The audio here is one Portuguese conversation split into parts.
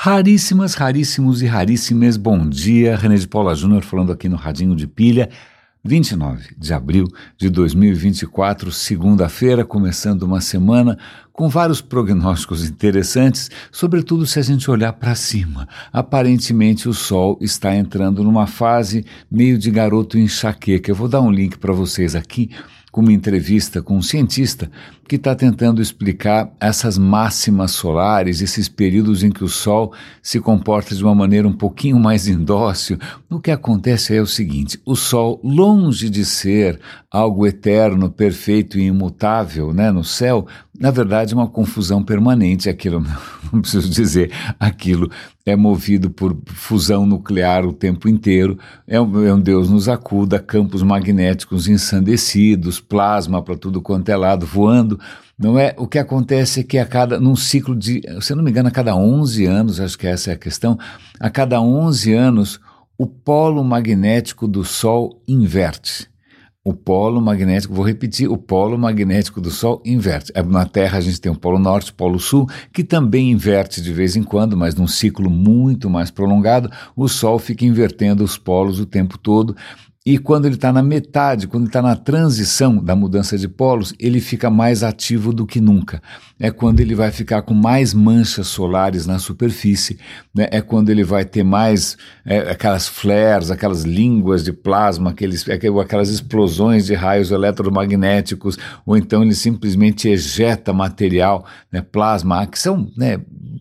Raríssimas, raríssimos e raríssimas, bom dia, René de Paula Júnior falando aqui no Radinho de Pilha, 29 de abril de 2024, segunda-feira, começando uma semana com vários prognósticos interessantes, sobretudo se a gente olhar para cima. Aparentemente o Sol está entrando numa fase meio de garoto enxaqueca. Eu vou dar um link para vocês aqui, com uma entrevista com um cientista que está tentando explicar essas máximas solares, esses períodos em que o Sol se comporta de uma maneira um pouquinho mais indócil. O que acontece é o seguinte: o Sol, longe de ser algo eterno, perfeito e imutável, né, no céu, na verdade é uma confusão permanente. Aquilo, não preciso dizer, aquilo é movido por fusão nuclear o tempo inteiro, é um Deus nos acuda, campos magnéticos ensandecidos, plasma para tudo quanto é lado, voando. Não é? O que acontece é que num ciclo de, se eu não me engano, a cada 11 anos, acho que essa é a questão, a cada 11 anos o polo magnético do Sol inverte. O polo magnético, vou repetir, o polo magnético do Sol inverte. Na Terra a gente tem o polo norte, polo sul, que também inverte de vez em quando, mas num ciclo muito mais prolongado, o Sol fica invertendo os polos o tempo todo. E quando ele está na metade, quando ele está na transição da mudança de polos, ele fica mais ativo do que nunca. É quando ele vai ficar com mais manchas solares na superfície, né? É quando ele vai ter mais aquelas flares, aquelas línguas de plasma, aquelas explosões de raios eletromagnéticos, ou então ele simplesmente ejeta material, né, plasma, que são, né,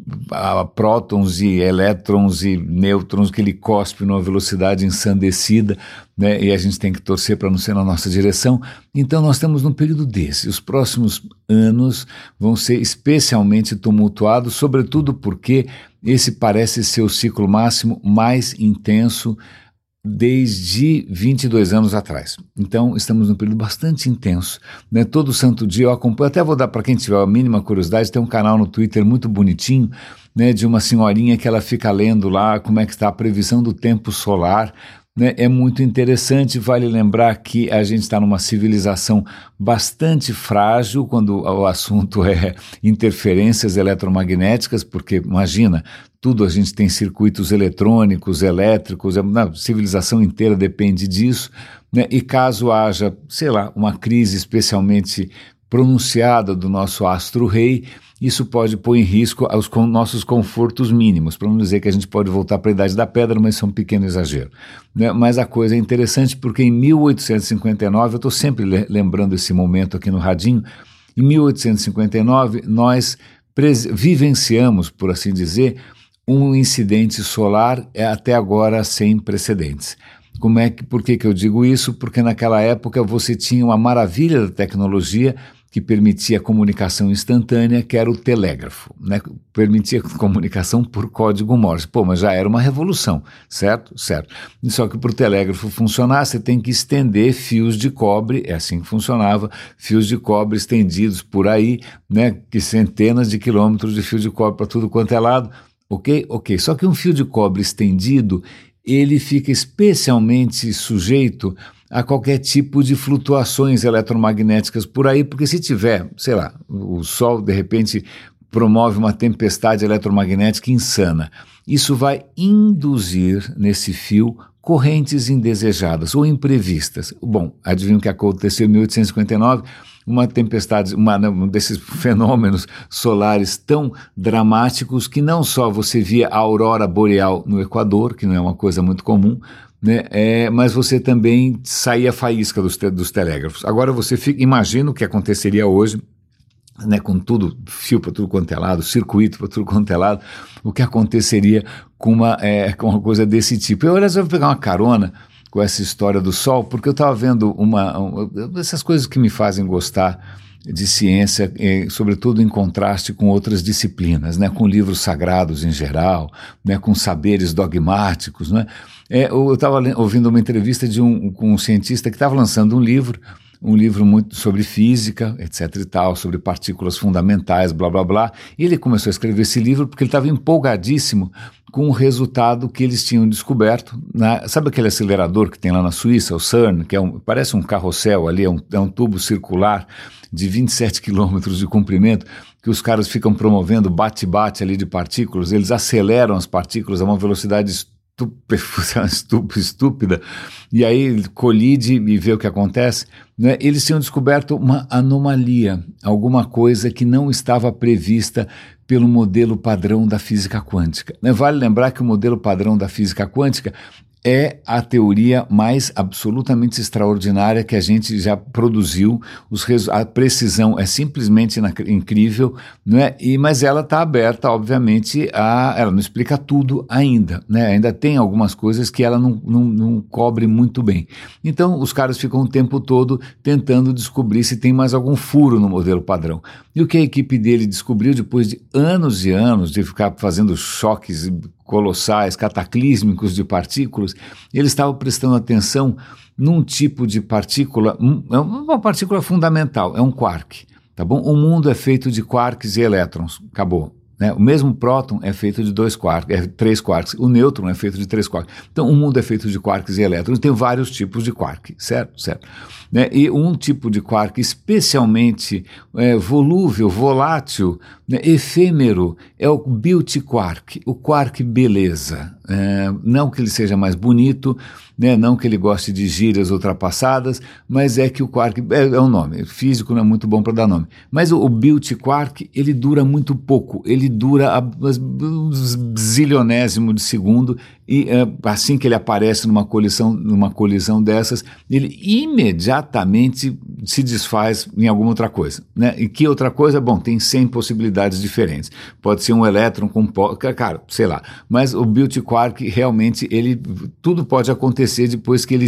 prótons e elétrons e nêutrons que ele cospe numa velocidade ensandecida, né, e a gente tem que torcer para não ser na nossa direção. Então nós estamos num período desse. Os próximos anos vão ser especialmente tumultuados, sobretudo porque esse parece ser o ciclo máximo mais intenso desde 22 anos atrás. Então estamos num período bastante intenso, né? Todo santo dia eu acompanho, até vou dar para quem tiver a mínima curiosidade, tem um canal no Twitter muito bonitinho, né, de uma senhorinha que ela fica lendo lá como é que está a previsão do tempo solar, né? É muito interessante. Vale lembrar que a gente está numa civilização bastante frágil quando o assunto é interferências eletromagnéticas, porque imagina, tudo a gente tem circuitos eletrônicos, elétricos, a civilização inteira depende disso, né? E caso haja, sei lá, uma crise especialmente pronunciada do nosso astro-rei, isso pode pôr em risco os nossos confortos mínimos, para não dizer que a gente pode voltar para a Idade da Pedra, mas isso é um pequeno exagero, né? Mas a coisa é interessante porque em 1859, eu estou sempre lembrando esse momento aqui no Radinho, em 1859 nós vivenciamos, por assim dizer, um incidente solar até agora sem precedentes. Por que eu digo isso? Porque naquela época você tinha uma maravilha da tecnologia que permitia a comunicação instantânea, que era o telégrafo, né? Permitia comunicação por código Morse. Mas já era uma revolução, certo? Certo. Só que para o telégrafo funcionar, você tem que estender fios de cobre, é assim que funcionava, fios de cobre estendidos por aí, né? Que centenas de quilômetros de fio de cobre para tudo quanto é lado. Ok? Só que um fio de cobre estendido, ele fica especialmente sujeito a qualquer tipo de flutuações eletromagnéticas por aí, porque se tiver, sei lá, o Sol de repente promove uma tempestade eletromagnética insana, isso vai induzir nesse fio correntes indesejadas ou imprevistas. Bom, adivinha o que aconteceu em 1859? Uma tempestade, um desses fenômenos solares tão dramáticos que não só você via a aurora boreal no Equador, que não é uma coisa muito comum, né, mas você também saía faísca dos telégrafos. Agora você imagina o que aconteceria hoje, né, com tudo, fio para tudo quanto é lado, circuito para tudo quanto é lado, o que aconteceria com uma coisa desse tipo. Eu, aliás, vou pegar uma carona com essa história do Sol, porque eu estava vendo essas coisas que me fazem gostar de ciência, sobretudo em contraste com outras disciplinas, né, com livros sagrados em geral, né, com saberes dogmáticos, né. Eu estava ouvindo uma entrevista com um cientista que estava lançando um livro muito sobre física, etc e tal, sobre partículas fundamentais, blá blá blá, e ele começou a escrever esse livro porque ele estava empolgadíssimo com o resultado que eles tinham descoberto. Sabe aquele acelerador que tem lá na Suíça, o CERN, que parece um carrossel ali, é um tubo circular de 27 quilômetros de comprimento, que os caras ficam promovendo bate-bate ali de partículas, eles aceleram as partículas a uma velocidade estúpida, e aí colide e vê o que acontece, né? Eles tinham descoberto uma anomalia, alguma coisa que não estava prevista pelo modelo padrão da física quântica. Vale lembrar que o modelo padrão da física quântica é a teoria mais absolutamente extraordinária que a gente já produziu. A precisão é simplesmente incrível, não é? Mas ela está aberta, obviamente, ela não explica tudo ainda, né? Ainda tem algumas coisas que ela não cobre muito bem. Então, os caras ficam o tempo todo tentando descobrir se tem mais algum furo no modelo padrão. E o que a equipe dele descobriu depois de anos e anos de ficar fazendo choques colossais, cataclísmicos de partículas, eles estavam prestando atenção num tipo de partícula, uma partícula fundamental, é um quark, tá bom? O mundo é feito de quarks e elétrons, acabou. Né? O mesmo próton é feito de 3 quarks, o nêutron é feito de 3 quarks. Então, o mundo é feito de quarks e elétrons, tem vários tipos de quark, certo? Certo. Né? E um tipo de quark especialmente volúvel, volátil, né, efêmero, é o beauty quark, o quark beleza. Não que ele seja mais bonito, né, não que ele goste de gírias ultrapassadas, mas é que o quark, é um nome, físico não é muito bom para dar nome, mas o beauty quark, ele dura muito pouco, ele dura um zilionésimo de segundo, e assim que ele aparece numa colisão dessas, ele imediatamente se desfaz em alguma outra coisa, né? E que outra coisa? Bom, tem 100 possibilidades diferentes. Pode ser um elétron com cara, sei lá. Mas o beauty quark, realmente, tudo pode acontecer depois que ele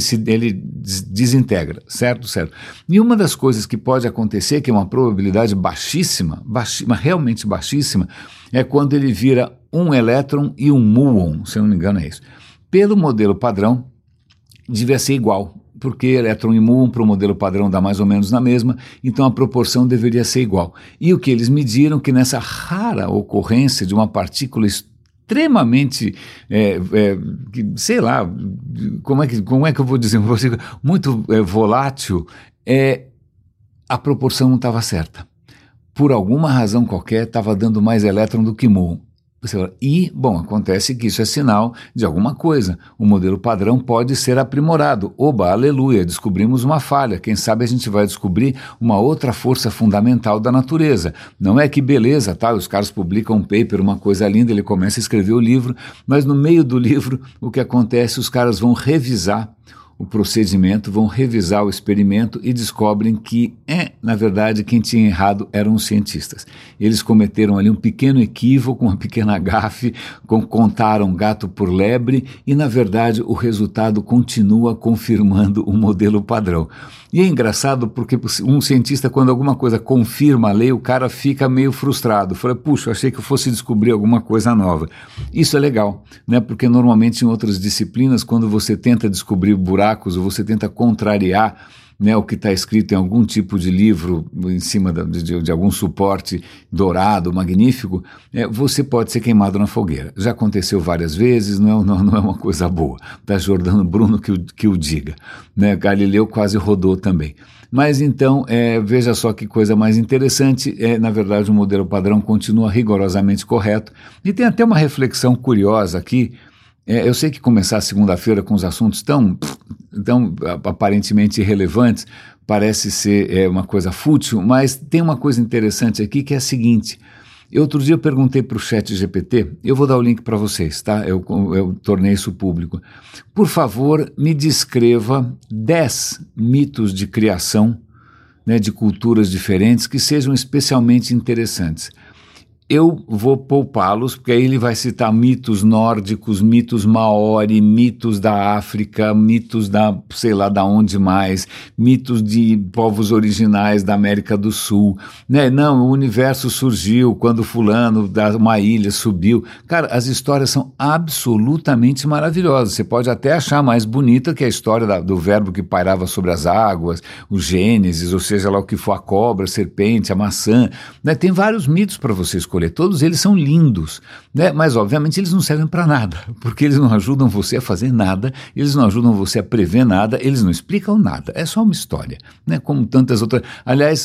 desintegra, certo? Certo. E uma das coisas que pode acontecer, que é uma probabilidade baixíssima, realmente baixíssima, é quando ele vira um elétron e um muon, se eu não me engano é isso. Pelo modelo padrão, devia ser igual, porque elétron e muon para o modelo padrão dá mais ou menos na mesma, então a proporção deveria ser igual. E o que eles mediram que nessa rara ocorrência de uma partícula extremamente, sei lá, como é que eu vou dizer, muito volátil, a proporção não estava certa. Por alguma razão qualquer, estava dando mais elétron do que muon. Bom, acontece que isso é sinal de alguma coisa. O modelo padrão pode ser aprimorado. Oba, aleluia, descobrimos uma falha. Quem sabe a gente vai descobrir uma outra força fundamental da natureza. Não é que beleza, tá? Os caras publicam um paper, uma coisa linda, ele começa a escrever o livro, mas no meio do livro, o que acontece? Os caras vão revisar o procedimento, vão revisar o experimento e descobrem que, na verdade, quem tinha errado eram os cientistas. Eles cometeram ali um pequeno equívoco, uma pequena gafe, contaram gato por lebre e, na verdade, o resultado continua confirmando o modelo padrão. E é engraçado porque um cientista, quando alguma coisa confirma a lei, o cara fica meio frustrado. Fala, puxa, eu achei que eu fosse descobrir alguma coisa nova. Isso é legal, né? Porque normalmente em outras disciplinas, quando você tenta descobrir buracos ou você tenta contrariar, né, o que está escrito em algum tipo de livro, em cima de algum suporte dourado, magnífico, você pode ser queimado na fogueira. Já aconteceu várias vezes, não é uma coisa boa. Está Giordano Bruno que o diga. Né? Galileu quase rodou também. Mas então, veja só que coisa mais interessante, na verdade o modelo padrão continua rigorosamente correto. E tem até uma reflexão curiosa aqui. Eu sei que começar segunda-feira com os assuntos tão aparentemente irrelevantes parece ser uma coisa fútil, mas tem uma coisa interessante aqui que é a seguinte. Outro dia eu perguntei para o ChatGPT, eu vou dar o link para vocês, tá? Eu tornei isso público. Por favor, me descreva 10 mitos de criação, né, de culturas diferentes que sejam especialmente interessantes. Eu vou poupá-los, porque aí ele vai citar mitos nórdicos, mitos maori, mitos da África, mitos sei lá da onde mais, mitos de povos originais da América do Sul, né? Não, o universo surgiu quando fulano uma ilha subiu. Cara, as histórias são absolutamente maravilhosas. Você pode até achar mais bonita que a história do verbo que pairava sobre as águas, o Gênesis, ou seja lá o que for, a cobra, a serpente, a maçã, né? Tem vários mitos para você escolher. escolher. Todos eles são lindos, né? Mas obviamente eles não servem para nada, porque eles não ajudam você a fazer nada, eles não ajudam você a prever nada, eles não explicam nada, é só uma história, né? Como tantas outras. Aliás,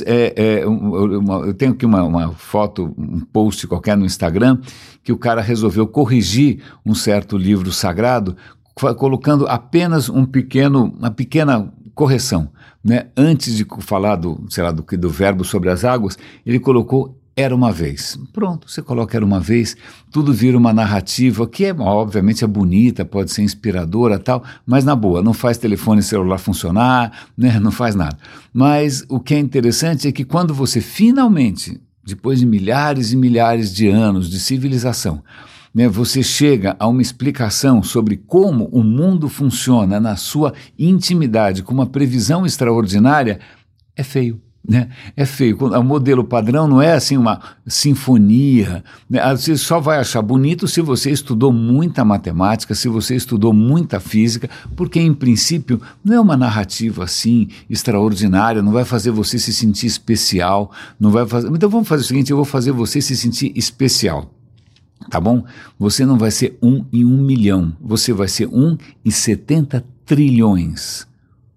eu tenho aqui uma foto, um post qualquer no Instagram, que o cara resolveu corrigir um certo livro sagrado, colocando apenas uma pequena correção, né? Antes de falar do verbo sobre as águas, ele colocou "era uma vez". Pronto, você coloca "era uma vez", tudo vira uma narrativa que obviamente é bonita, pode ser inspiradora, tal, mas na boa, não faz telefone celular funcionar, né? Não faz nada. Mas o que é interessante é que quando você finalmente, depois de milhares e milhares de anos de civilização, né, você chega a uma explicação sobre como o mundo funciona na sua intimidade, com uma previsão extraordinária, é feio. Né? É feio. O modelo padrão não é assim uma sinfonia, né? Você só vai achar bonito se você estudou muita matemática, se você estudou muita física, porque em princípio não é uma narrativa assim extraordinária, não vai fazer você se sentir especial, não vai fazer. Então vamos fazer o seguinte, eu vou fazer você se sentir especial. Tá bom? Você não vai ser 1 em 1 milhão, você vai ser 1 em 70 trilhões.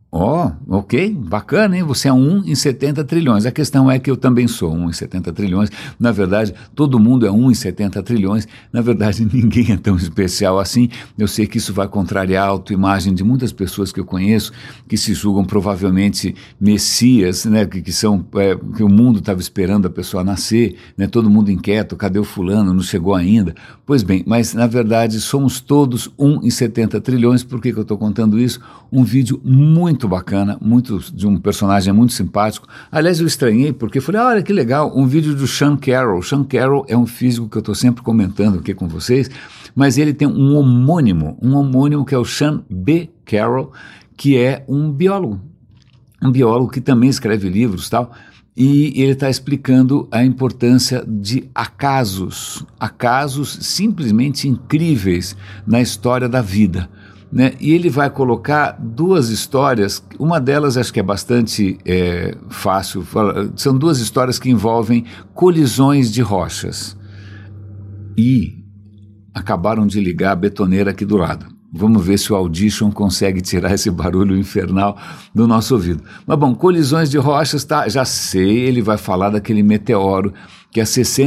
Ok, bacana, hein? Você é 1 em 70 trilhões. A questão é que eu também sou 1 em 70 trilhões. Na verdade, todo mundo é 1 em 70 trilhões. Na verdade, ninguém é tão especial assim. Eu sei que isso vai contrariar a autoimagem de muitas pessoas que eu conheço, que se julgam provavelmente messias, né? Que o mundo estava esperando a pessoa nascer, né? Todo mundo inquieto, cadê o fulano? Não chegou ainda. Pois bem, mas na verdade somos todos 1 em 70 trilhões. Por que eu estou contando isso? Um vídeo muito bacana, de um personagem muito simpático. Aliás, eu estranhei porque falei, olha que legal, um vídeo do Sean Carroll. Sean Carroll é um físico que eu estou sempre comentando aqui com vocês, mas ele tem um homônimo que é o Sean B. Carroll, que é um biólogo que também escreve livros e tal, e ele está explicando a importância de acasos simplesmente incríveis na história da vida. Né? E ele vai colocar 2 histórias, uma delas acho que é bastante fácil, são 2 histórias que envolvem colisões de rochas. E acabaram de ligar a betoneira aqui do lado. Vamos ver se o Audition consegue tirar esse barulho infernal do nosso ouvido. Mas bom, colisões de rochas, tá? Já sei, ele vai falar daquele meteoro que há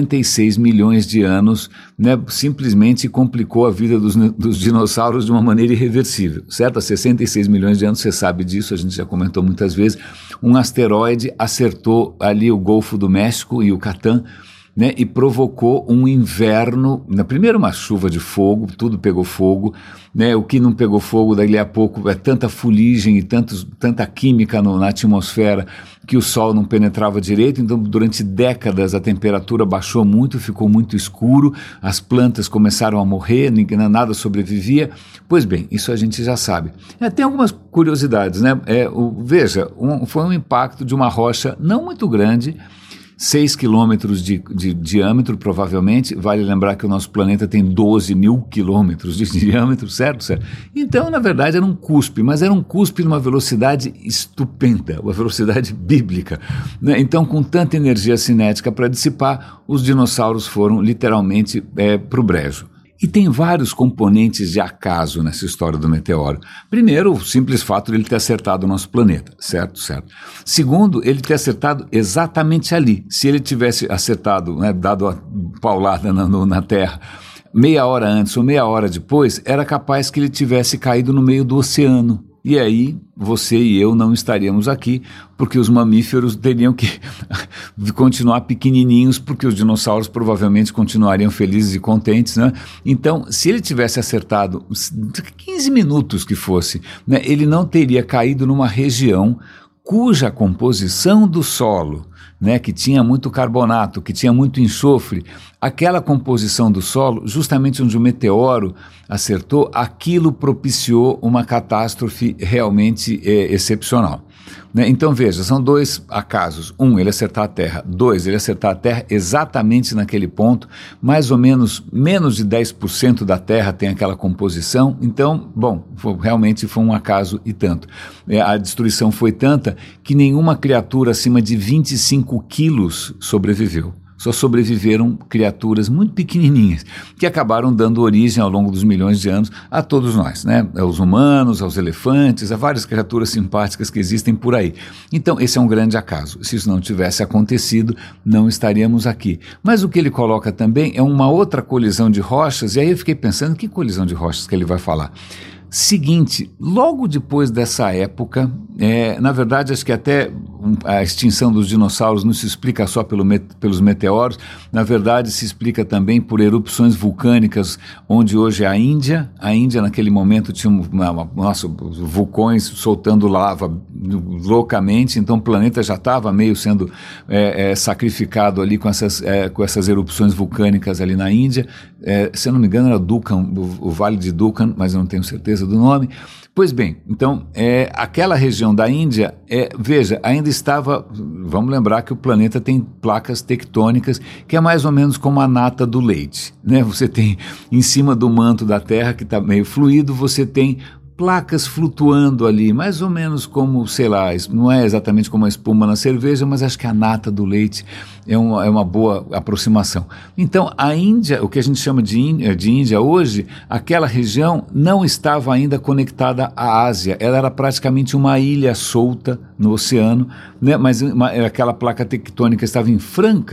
66 milhões de anos, né, simplesmente complicou a vida dos dinossauros de uma maneira irreversível, certo? Há 66 milhões de anos, você sabe disso, a gente já comentou muitas vezes, um asteroide acertou ali o Golfo do México e o Yucatán, né, e provocou um inverno, primeiro uma chuva de fogo, tudo pegou fogo, né, o que não pegou fogo dali a pouco é tanta fuligem e tanta química na atmosfera que o sol não penetrava direito, então durante décadas a temperatura baixou muito, ficou muito escuro, as plantas começaram a morrer, nada sobrevivia. Pois bem, isso a gente já sabe. Tem algumas curiosidades, né? Veja, foi um impacto de uma rocha não muito grande, 6 quilômetros de diâmetro, provavelmente. Vale lembrar que o nosso planeta tem 12 mil quilômetros de diâmetro, certo? Então, na verdade, era um cuspe, mas era um cuspe numa velocidade estupenda, uma velocidade bíblica, né? Então, com tanta energia cinética para dissipar, os dinossauros foram literalmente para o brejo. E tem vários componentes de acaso nessa história do meteoro. Primeiro, o simples fato de ele ter acertado o nosso planeta, certo? Segundo, ele ter acertado exatamente ali. Se ele tivesse acertado, né, dado a paulada na Terra meia hora antes ou meia hora depois, era capaz que ele tivesse caído no meio do oceano. E aí, você e eu não estaríamos aqui, porque os mamíferos teriam que continuar pequenininhos, porque os dinossauros provavelmente continuariam felizes e contentes, né? Então, se ele tivesse acertado 15 minutos que fosse, né, ele não teria caído numa região cuja composição do solo, né, que tinha muito carbonato, que tinha muito enxofre, aquela composição do solo, justamente onde o meteoro acertou, aquilo propiciou uma catástrofe realmente excepcional. Né? Então veja, são 2 acasos. 1, ele acertar a Terra. 2, ele acertar a Terra exatamente naquele ponto, mais ou menos de 10% da Terra tem aquela composição. Então, bom, realmente foi um acaso e tanto. A destruição foi tanta que nenhuma criatura acima de 25 quilos sobreviveu. só sobreviveram criaturas muito pequenininhas, que acabaram dando origem ao longo dos milhões de anos a todos nós, né? Aos humanos, aos elefantes, a várias criaturas simpáticas que existem por aí. Então, esse é um grande acaso. Se isso não tivesse acontecido, não estaríamos aqui. Mas o que ele coloca também é uma outra colisão de rochas, e aí eu fiquei pensando, que colisão de rochas que ele vai falar? Seguinte, logo depois dessa época, na verdade acho que até a extinção dos dinossauros não se explica só pelos meteoros, na verdade se explica também por erupções vulcânicas, onde hoje é a Índia naquele momento tinha vulcões soltando lava loucamente, então o planeta já estava meio sendo sacrificado ali com essas erupções vulcânicas ali na Índia, se eu não me engano era Deccan, o Vale de Deccan, mas eu não tenho certeza do nome. Pois bem, então, aquela região da Índia, veja, ainda estava, vamos lembrar que o planeta tem placas tectônicas, que é mais ou menos como a nata do leite, né? Você tem, em cima do manto da Terra, que está meio fluido, você tem placas flutuando ali, mais ou menos como, sei lá, não é exatamente como a espuma na cerveja, mas acho que a nata do leite é uma boa aproximação. Então, a Índia, o que a gente chama de Índia hoje, aquela região não estava ainda conectada à Ásia, ela era praticamente uma ilha solta no oceano, né? Mas aquela placa tectônica estava em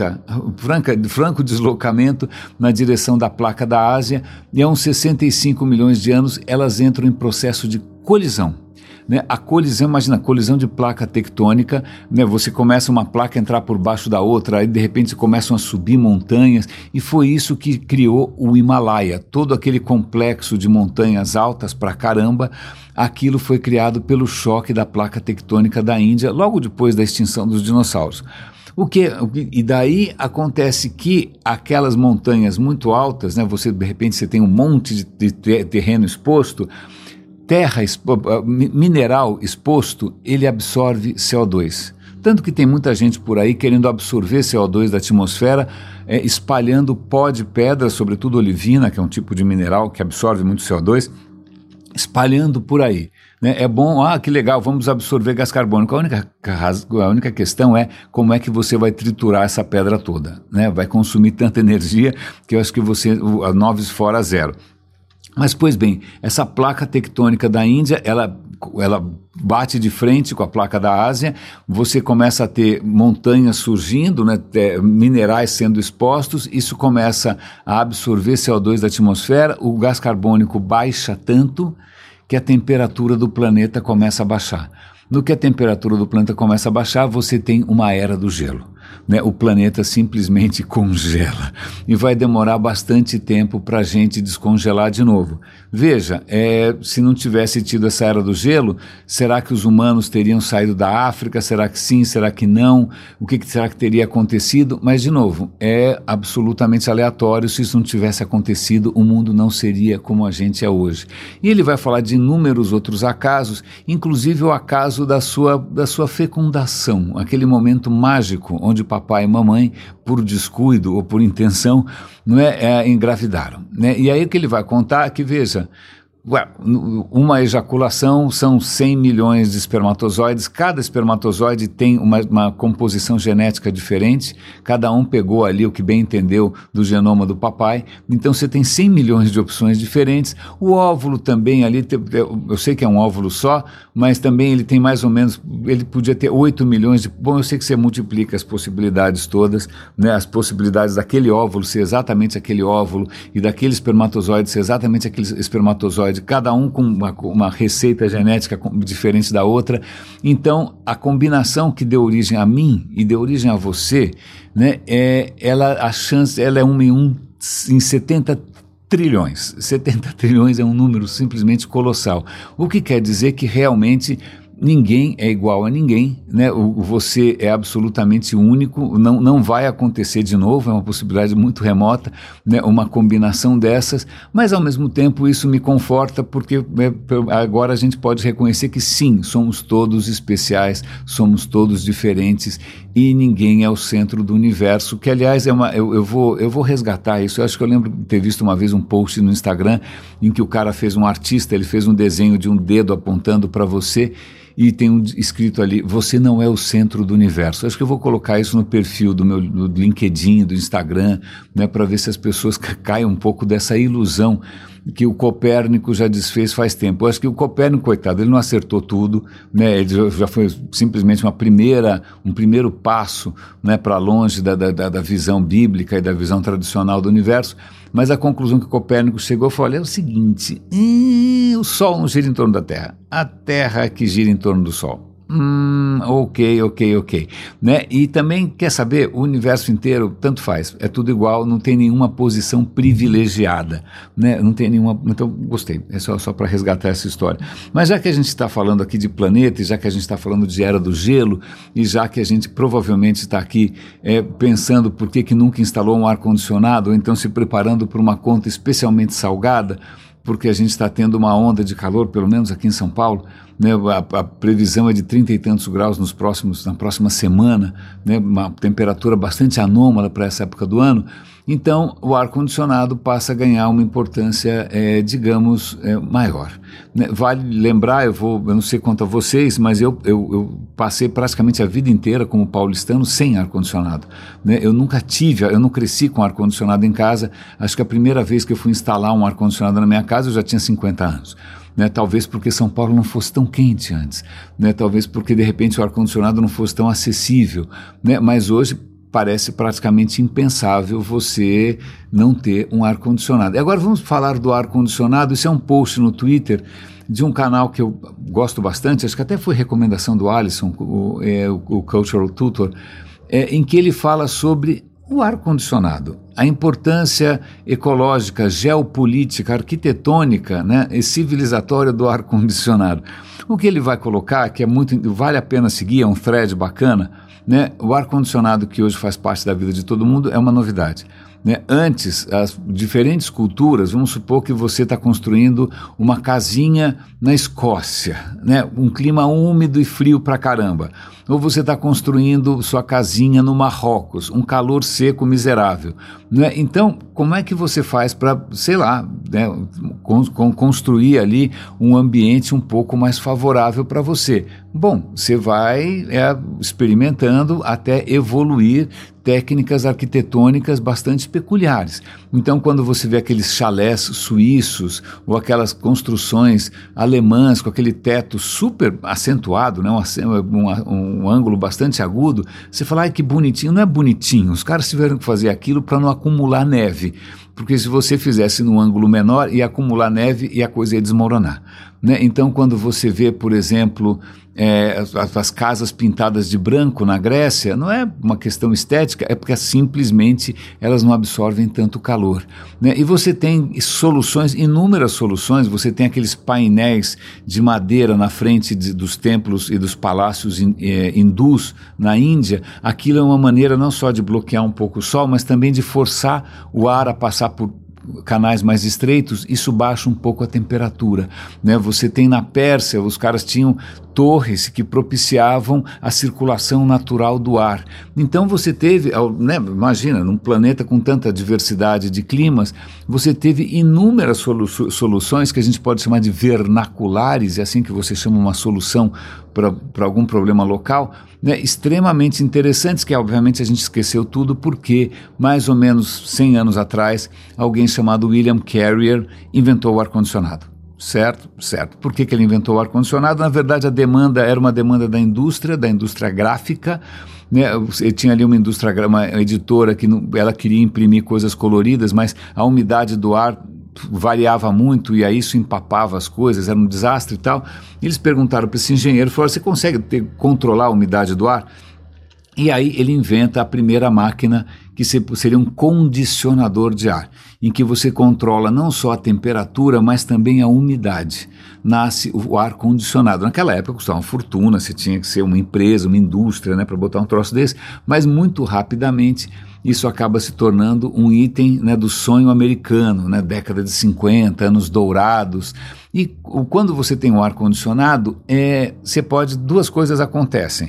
franco deslocamento na direção da placa da Ásia, e há uns 65 milhões de anos elas entram em processo de colisão. Né? A colisão, imagina, a colisão de placa tectônica, né? Você começa uma placa a entrar por baixo da outra, aí de repente começam a subir montanhas, e foi isso que criou o Himalaia, todo aquele complexo de montanhas altas pra caramba, aquilo foi criado pelo choque da placa tectônica da Índia, logo depois da extinção dos dinossauros. E daí acontece que aquelas montanhas muito altas, né? De repente você tem um monte de terreno exposto, mineral exposto, ele absorve CO2. Tanto que tem muita gente por aí querendo absorver CO2 da atmosfera, espalhando pó de pedra, sobretudo olivina, que é um tipo de mineral que absorve muito CO2, espalhando por aí. Né? É bom, que legal, vamos absorver gás carbônico. A única questão é como é que você vai triturar essa pedra toda. Né? Vai consumir tanta energia que eu acho que a 9 fora zero. Mas, pois bem, essa placa tectônica da Índia, ela bate de frente com a placa da Ásia, você começa a ter montanhas surgindo, né, minerais sendo expostos, isso começa a absorver CO2 da atmosfera, o gás carbônico baixa tanto que a temperatura do planeta começa a baixar. No que a temperatura do planeta começa a baixar, você tem uma era do gelo. Né? O planeta simplesmente congela e vai demorar bastante tempo para a gente descongelar de novo. Veja, se não tivesse tido essa era do gelo, será que os humanos teriam saído da África? Será que sim? Será que não? O que será que teria acontecido? Mas, de novo, é absolutamente aleatório. Se isso não tivesse acontecido, o mundo não seria como a gente é hoje. E ele vai falar de inúmeros outros acasos, inclusive o acaso da sua fecundação, aquele momento mágico onde papai e mamãe, por descuido ou por intenção, engravidaram. Né? E aí o que ele vai contar é que, veja, uma ejaculação são 100 milhões de espermatozoides, cada espermatozoide tem uma composição genética diferente, cada um pegou ali o que bem entendeu do genoma do papai, então você tem 100 milhões de opções diferentes, o óvulo também ali, eu sei que é um óvulo só, mas também ele tem mais ou menos, ele podia ter 8 milhões bom, eu sei que você multiplica as possibilidades todas, né, as possibilidades daquele óvulo ser exatamente aquele óvulo e daquele espermatozoide ser exatamente aquele espermatozoide, cada um com uma receita genética diferente da outra. Então, a combinação que deu origem a mim e deu origem a você, né, a chance é 1 em 1 em 70 trilhões. 70 trilhões é um número simplesmente colossal. O que quer dizer que realmente ninguém é igual a ninguém, né? Você é absolutamente único, não vai acontecer de novo, é uma possibilidade muito remota, né? Uma combinação dessas, mas ao mesmo tempo isso me conforta porque agora a gente pode reconhecer que sim, somos todos especiais, somos todos diferentes e ninguém é o centro do universo, que aliás eu vou resgatar isso. Eu acho que eu lembro de ter visto uma vez um post no Instagram em que o cara fez um artista, ele fez um desenho de um dedo apontando para você e tem escrito ali, você não é o centro do universo. Acho que eu vou colocar isso no perfil do LinkedIn, do Instagram, né, para ver se as pessoas caem um pouco dessa ilusão que o Copérnico já desfez faz tempo. Eu acho que o Copérnico, coitado, ele não acertou tudo, né, ele já foi simplesmente um primeiro passo, né, para longe da visão bíblica e da visão tradicional do universo, mas a conclusão que Copérnico chegou foi, olha, é o seguinte, o Sol não gira em torno da Terra, a Terra é que gira em torno do Sol. Ok. Né? E também, quer saber, o universo inteiro, tanto faz, é tudo igual, não tem nenhuma posição privilegiada, né? Não tem nenhuma, então gostei, é só para resgatar essa história. Mas já que a gente está falando aqui de planeta, e já que a gente está falando de Era do Gelo, e já que a gente provavelmente está aqui pensando por que nunca instalou um ar-condicionado, ou então se preparando para uma conta especialmente salgada, porque a gente está tendo uma onda de calor, pelo menos aqui em São Paulo, né, a previsão é de 30 e tantos graus na próxima semana, né, uma temperatura bastante anômala para essa época do ano. Então o ar-condicionado passa a ganhar uma importância, digamos, maior. Né? Vale lembrar, eu não sei quanto a vocês, mas eu passei praticamente a vida inteira como paulistano sem ar-condicionado. Né? Eu não cresci com ar-condicionado em casa. Acho que a primeira vez que eu fui instalar um ar-condicionado na minha casa eu já tinha 50 anos. Né, talvez porque São Paulo não fosse tão quente antes, né, talvez porque de repente o ar-condicionado não fosse tão acessível, né, mas hoje parece praticamente impensável você não ter um ar-condicionado. E agora vamos falar do ar-condicionado. Isso é um post no Twitter de um canal que eu gosto bastante, acho que até foi recomendação do Alisson, o Cultural Tutor, em que ele fala sobre o ar-condicionado, a importância ecológica, geopolítica, arquitetônica, né, e civilizatória do ar-condicionado. O que ele vai colocar, que vale a pena seguir, é um thread bacana, né, o ar-condicionado que hoje faz parte da vida de todo mundo é uma novidade. Né? Antes, as diferentes culturas, vamos supor que você está construindo uma casinha na Escócia, né? Um clima úmido e frio pra caramba, ou você está construindo sua casinha no Marrocos, um calor seco miserável, né? Então, como é que você faz para, sei lá, né, construir ali um ambiente um pouco mais favorável para você? Bom, você vai experimentando até evoluir técnicas arquitetônicas bastante peculiares. Então, quando você vê aqueles chalés suíços ou aquelas construções alemãs com aquele teto super acentuado, né, um ângulo bastante agudo, você fala, ai, que bonitinho. Não é bonitinho, os caras tiveram que fazer aquilo para não acumular neve, porque se você fizesse num ângulo menor, ia acumular neve e a coisa ia desmoronar. Né? Então, quando você vê, por exemplo, as casas pintadas de branco na Grécia, não é uma questão estética, é porque simplesmente elas não absorvem tanto calor. Né? E você tem soluções, inúmeras soluções, você tem aqueles painéis de madeira na frente dos templos e dos palácios hindus na Índia. Aquilo é uma maneira não só de bloquear um pouco o sol, mas também de forçar o ar a passar por canais mais estreitos. Isso baixa um pouco a temperatura, né? Você tem na Pérsia, os caras tinham torres que propiciavam a circulação natural do ar. Então você teve, né, imagina, num planeta com tanta diversidade de climas, você teve inúmeras soluções que a gente pode chamar de vernaculares, é assim que você chama uma solução para algum problema local, né, extremamente interessantes, que obviamente a gente esqueceu tudo porque mais ou menos 100 anos atrás alguém chamado William Carrier inventou o ar-condicionado. Certo. Por que ele inventou o ar-condicionado? Na verdade, a demanda era uma demanda da indústria gráfica, né? Ele tinha ali uma editora que ela queria imprimir coisas coloridas, mas a umidade do ar variava muito e aí isso empapava as coisas, era um desastre e tal. Eles perguntaram para esse engenheiro, falaram, você consegue controlar a umidade do ar? E aí ele inventa a primeira máquina que seria um condicionador de ar, em que você controla não só a temperatura, mas também a umidade. Nasce o ar-condicionado. Naquela época custava uma fortuna, você tinha que ser uma empresa, uma indústria, né, para botar um troço desse, mas muito rapidamente isso acaba se tornando um item, né, do sonho americano, né, década de 50, anos dourados. E quando você tem um ar-condicionado, duas coisas acontecem.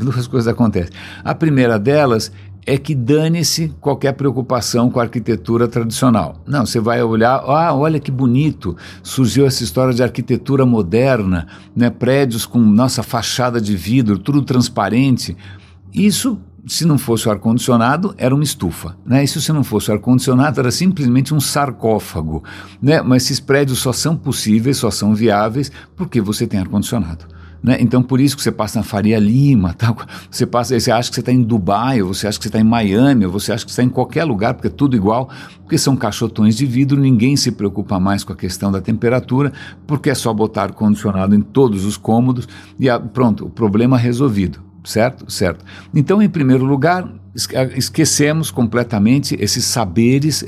A primeira delas é que dane-se qualquer preocupação com a arquitetura tradicional. Não, você vai olhar, olha que bonito, surgiu essa história de arquitetura moderna, né, prédios com nossa fachada de vidro, tudo transparente. Isso, se não fosse o ar-condicionado, era uma estufa, né? Isso, se não fosse o ar-condicionado, era simplesmente um sarcófago, né? Mas esses prédios só são possíveis, só são viáveis, porque você tem ar-condicionado. Né? Então, por isso que você passa na Faria Lima, tá? Você acha que você está em Dubai, ou você acha que você está em Miami, ou você acha que você está em qualquer lugar, porque é tudo igual, porque são caixotões de vidro, ninguém se preocupa mais com a questão da temperatura, porque é só botar ar-condicionado em todos os cômodos e pronto, o problema resolvido. Certo? Certo. Então, em primeiro lugar, esquecemos completamente esses saberes,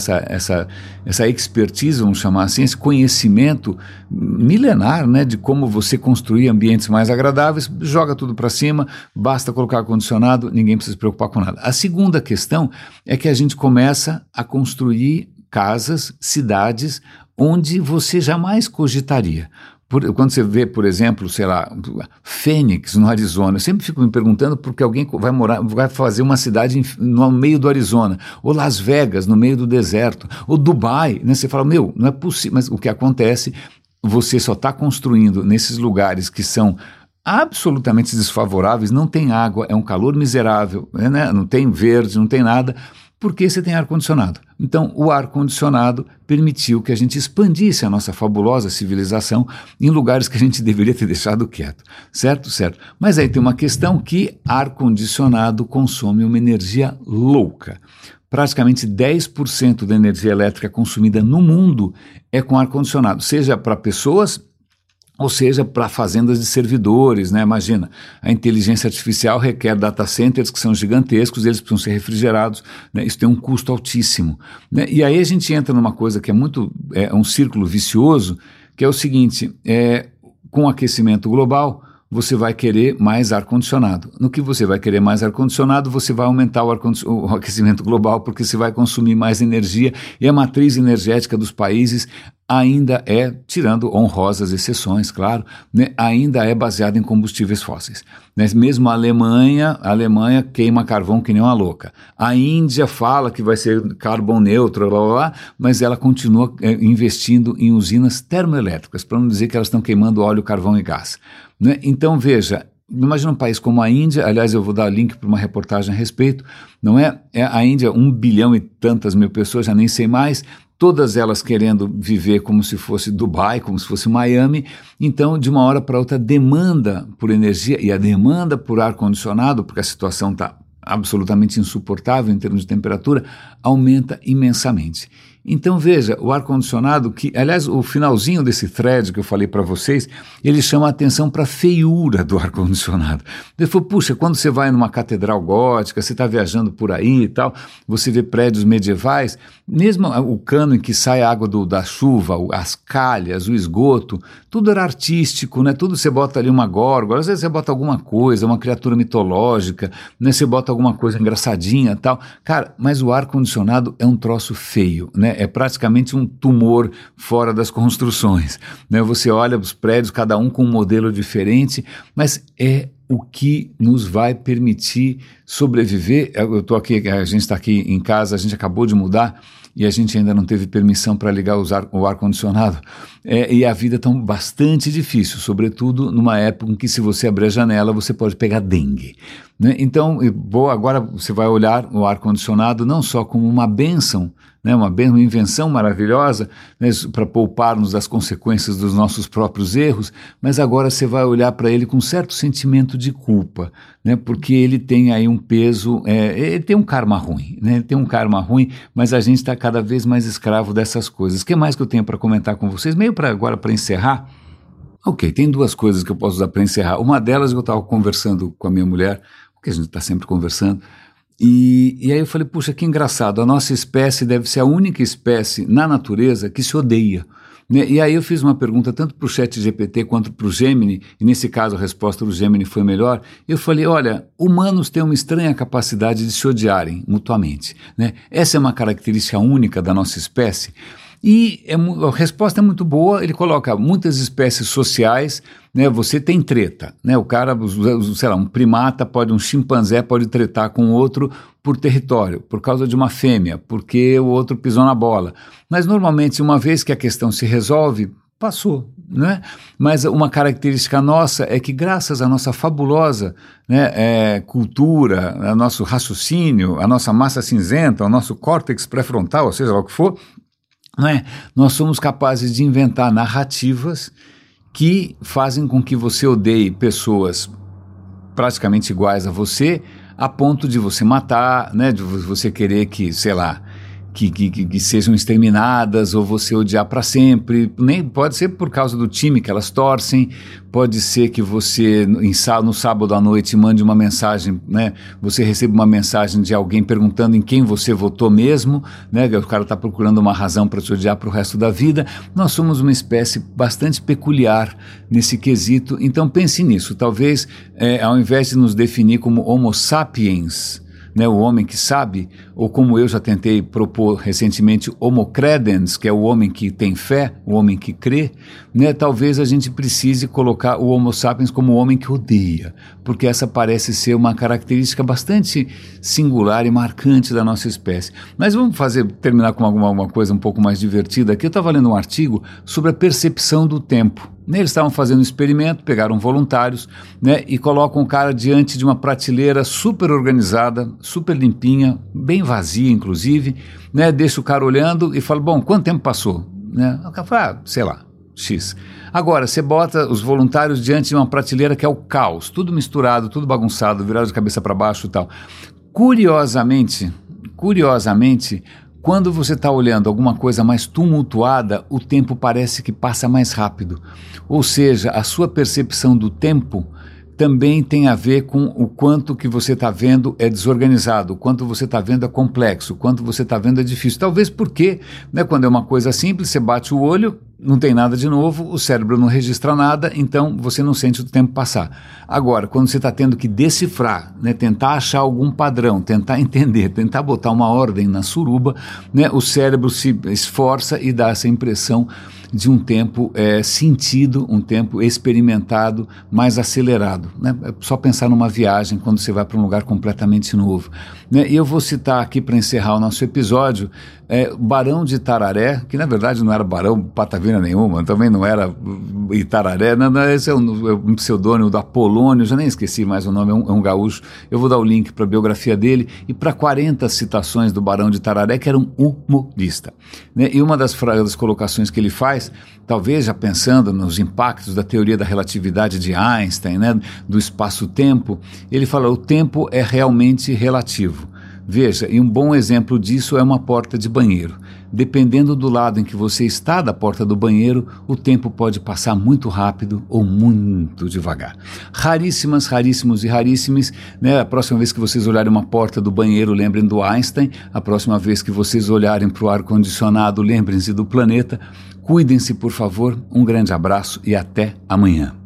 essa expertise, vamos chamar assim, esse conhecimento milenar, né, de como você construir ambientes mais agradáveis, joga tudo para cima, basta colocar ar-condicionado, ninguém precisa se preocupar com nada. A segunda questão é que a gente começa a construir casas, cidades, onde você jamais cogitaria. Quando você vê, por exemplo, sei lá, Phoenix, no Arizona, eu sempre fico me perguntando por que alguém vai fazer uma cidade no meio do Arizona, ou Las Vegas, no meio do deserto, ou Dubai, né? Você fala, não é possível, mas o que acontece, você só está construindo nesses lugares que são absolutamente desfavoráveis, não tem água, é um calor miserável, né? Não tem verde, não tem nada, porque você tem ar-condicionado. Então, o ar-condicionado permitiu que a gente expandisse a nossa fabulosa civilização em lugares que a gente deveria ter deixado quieto, certo? Certo. Mas aí tem uma questão que ar-condicionado consome uma energia louca. Praticamente 10% da energia elétrica consumida no mundo é com ar-condicionado, seja para pessoas, ou seja, para fazendas de servidores, né? Imagina, a inteligência artificial requer data centers que são gigantescos, eles precisam ser refrigerados, né? Isso tem um custo altíssimo, né? E aí a gente entra numa coisa que é um círculo vicioso, que é o seguinte, com o aquecimento global, você vai querer mais ar-condicionado. No que você vai querer mais ar-condicionado, você vai aumentar o aquecimento global, porque você vai consumir mais energia, e a matriz energética dos países ainda tirando honrosas exceções, claro, né, ainda é baseada em combustíveis fósseis. Né? Mesmo a Alemanha queima carvão que nem uma louca. A Índia fala que vai ser carbon neutro, blá, blá, blá, mas ela continua investindo em usinas termoelétricas, para não dizer que elas estão queimando óleo, carvão e gás. Né? Então, veja, imagina um país como a Índia, aliás, eu vou dar link para uma reportagem a respeito, não é? A Índia, 1 bilhão e tantas mil pessoas, já nem sei mais, todas elas querendo viver como se fosse Dubai, como se fosse Miami. Então, de uma hora para outra, a demanda por energia e a demanda por ar-condicionado, porque a situação está absolutamente insuportável em termos de temperatura, aumenta imensamente. Então veja, o ar-condicionado, que aliás o finalzinho desse thread que eu falei para vocês, ele chama a atenção para a feiura do ar-condicionado. Ele falou, puxa, quando você vai numa catedral gótica, você está viajando por aí e tal, você vê prédios medievais, mesmo o cano em que sai a água da chuva, as calhas, o esgoto, tudo era artístico, né? Tudo você bota ali uma górgula, às vezes você bota alguma coisa, uma criatura mitológica, né? Você bota alguma coisa engraçadinha e tal. Cara, mas o ar-condicionado é um troço feio, né? É praticamente um tumor fora das construções, né? Você olha os prédios, cada um com um modelo diferente, mas é o que nos vai permitir sobreviver. A gente está aqui em casa, a gente acabou de mudar e a gente ainda não teve permissão para ligar o ar-condicionado, e a vida está bastante difícil, sobretudo numa época em que, se você abrir a janela, você pode pegar dengue, né? Então, agora você vai olhar o ar-condicionado não só como uma bênção, né, uma invenção maravilhosa, né, para poupar-nos das consequências dos nossos próprios erros, mas agora você vai olhar para ele com um certo sentimento de culpa, né, porque ele tem aí um peso, ele tem um karma ruim, né, ele tem um karma ruim, mas a gente está cada vez mais escravo dessas coisas. O que mais que eu tenho para comentar com vocês? Meio agora para encerrar. Ok, tem duas coisas que eu posso usar para encerrar. Uma delas, eu estava conversando com a minha mulher, porque a gente está sempre conversando, E aí eu falei, puxa, que engraçado, a nossa espécie deve ser a única espécie na natureza que se odeia. Né? E aí eu fiz uma pergunta tanto para o ChatGPT quanto para o Gemini, e nesse caso a resposta do Gemini foi melhor. Eu falei, olha, humanos têm uma estranha capacidade de se odiarem mutuamente. Né? Essa é uma característica única da nossa espécie. E a resposta é muito boa, ele coloca muitas espécies sociais, né, você tem treta, né, o cara, sei lá, um primata um chimpanzé pode tretar com outro por território, por causa de uma fêmea, porque o outro pisou na bola. Mas normalmente, uma vez que a questão se resolve, passou, né? Mas uma característica nossa é que graças à nossa fabulosa, né, cultura, ao nosso raciocínio, à nossa massa cinzenta, ao nosso córtex pré-frontal, ou seja lá o que for, né, nós somos capazes de inventar narrativas que fazem com que você odeie pessoas praticamente iguais a você, a ponto de você matar, né, de você querer que, sei lá, que sejam exterminadas ou você odiar para sempre. Nem pode ser por causa do time que elas torcem, pode ser que você no sábado à noite mande uma mensagem, né? Você recebe uma mensagem de alguém perguntando em quem você votou mesmo, né? O cara está procurando uma razão para te odiar para o resto da vida. Nós somos uma espécie bastante peculiar nesse quesito, então pense nisso. Talvez ao invés de nos definir como Homo sapiens, né, o homem que sabe, ou como eu já tentei propor recentemente, Homo credens, que é o homem que tem fé, o homem que crê, né, talvez a gente precise colocar o Homo sapiens como o homem que odeia, porque essa parece ser uma característica bastante singular e marcante da nossa espécie. Mas vamos terminar com alguma coisa um pouco mais divertida aqui. Eu estava lendo um artigo sobre a percepção do tempo. Eles estavam fazendo um experimento, pegaram voluntários, né, e colocam o cara diante de uma prateleira super organizada, super limpinha, bem vazia inclusive, né, deixa o cara olhando e fala, bom, quanto tempo passou? Né? O cara fala, sei lá, X. Agora, você bota os voluntários diante de uma prateleira que é o caos, tudo misturado, tudo bagunçado, virado de cabeça para baixo e tal. Curiosamente, quando você está olhando alguma coisa mais tumultuada, o tempo parece que passa mais rápido. Ou seja, a sua percepção do tempo também tem a ver com o quanto que você está vendo é desorganizado, o quanto você está vendo é complexo, o quanto você está vendo é difícil. Talvez porque, né, quando é uma coisa simples, você bate o olho, não tem nada de novo, o cérebro não registra nada, então você não sente o tempo passar. Agora, quando você está tendo que decifrar, né, tentar achar algum padrão, tentar entender, tentar botar uma ordem na suruba, né, o cérebro se esforça e dá essa impressão de um tempo sentido, um tempo experimentado, mais acelerado. Né? É só pensar numa viagem quando você vai para um lugar completamente novo. Né? E eu vou citar aqui para encerrar o nosso episódio, Barão de Itararé, que na verdade não era Barão patavina nenhuma, também não era Itararé, não, esse é um pseudônimo do Apolônio, já nem esqueci mais o nome, é um gaúcho. Eu vou dar o link para a biografia dele e para 40 citações do Barão de Itararé, que era um humorista. Né? E uma das colocações que ele faz, talvez já pensando nos impactos da teoria da relatividade de Einstein, né, do espaço-tempo, ele fala, o tempo é realmente relativo. Veja, e um bom exemplo disso é uma porta de banheiro. Dependendo do lado em que você está da porta do banheiro, o tempo pode passar muito rápido ou muito devagar. Raríssimos e raríssimas, né? A próxima vez que vocês olharem uma porta do banheiro, lembrem do Einstein. A próxima vez que vocês olharem para o ar-condicionado, lembrem-se do planeta. Cuidem-se, por favor. Um grande abraço e até amanhã.